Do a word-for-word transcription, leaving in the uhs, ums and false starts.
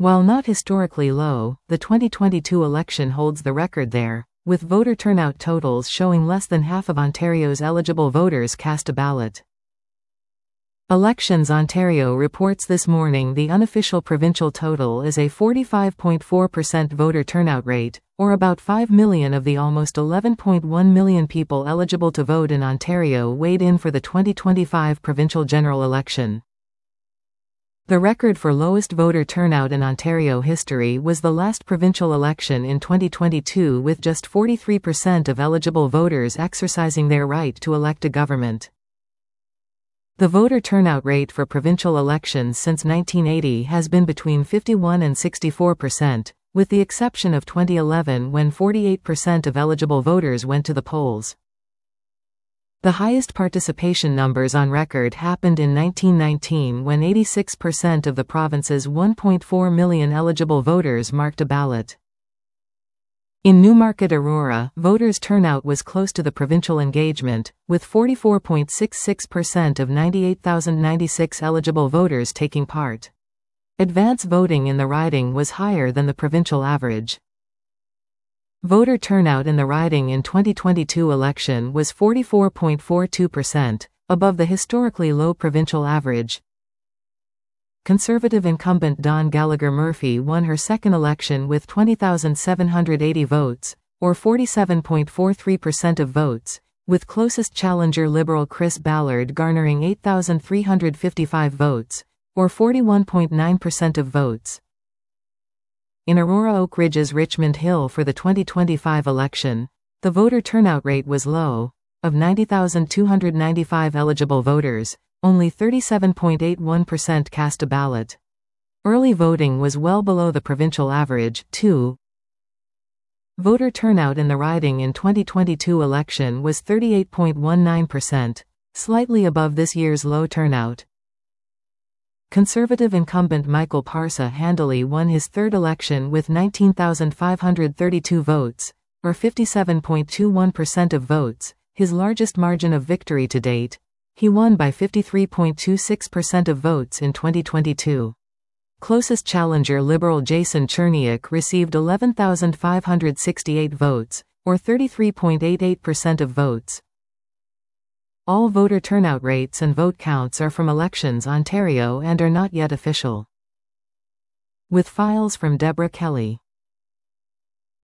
While not historically low, the twenty twenty-two election holds the record there, with voter turnout totals showing less than half of Ontario's eligible voters cast a ballot. Elections Ontario reports this morning the unofficial provincial total is a forty-five point four percent voter turnout rate, or about five million of the almost eleven point one million people eligible to vote in Ontario weighed in for the twenty twenty-five provincial general election. The record for lowest voter turnout in Ontario history was the last provincial election in twenty twenty-two, with just forty-three percent of eligible voters exercising their right to elect a government. The voter turnout rate for provincial elections since nineteen eighty has been between fifty-one and sixty-four percent, with the exception of twenty eleven when forty-eight percent of eligible voters went to the polls. The highest participation numbers on record happened in nineteen nineteen when eighty-six percent of the province's one point four million eligible voters marked a ballot. In Newmarket Aurora, voters' turnout was close to the provincial engagement, with forty-four point six six percent of ninety-eight thousand ninety-six eligible voters taking part. Advance voting in the riding was higher than the provincial average. Voter turnout in the riding in twenty twenty-two election was forty-four point four two percent, above the historically low provincial average. Conservative incumbent Dawn Gallagher Murphy won her second election with twenty thousand seven hundred eighty votes, or forty-seven point four three percent of votes, with closest challenger Liberal Chris Ballard garnering eight thousand three hundred fifty-five votes, or forty-one point nine percent of votes. In Aurora Oak Ridge's Richmond Hill for the twenty twenty-five election, the voter turnout rate was low. Of ninety thousand two hundred ninety-five eligible voters, only thirty-seven point eight one percent cast a ballot. Early voting was well below the provincial average, too. Voter turnout in the riding in twenty twenty-two election was thirty-eight point one nine percent, slightly above this year's low turnout. Conservative incumbent Michael Parsa handily won his third election with nineteen thousand five hundred thirty-two votes, or fifty-seven point two one percent of votes, his largest margin of victory to date. He won by fifty-three point two six percent of votes in twenty twenty-two. Closest challenger Liberal Jason Cherniak received eleven thousand five hundred sixty-eight votes, or thirty-three point eight eight percent of votes. All voter turnout rates and vote counts are from Elections Ontario and are not yet official. With files from Deborah Kelly.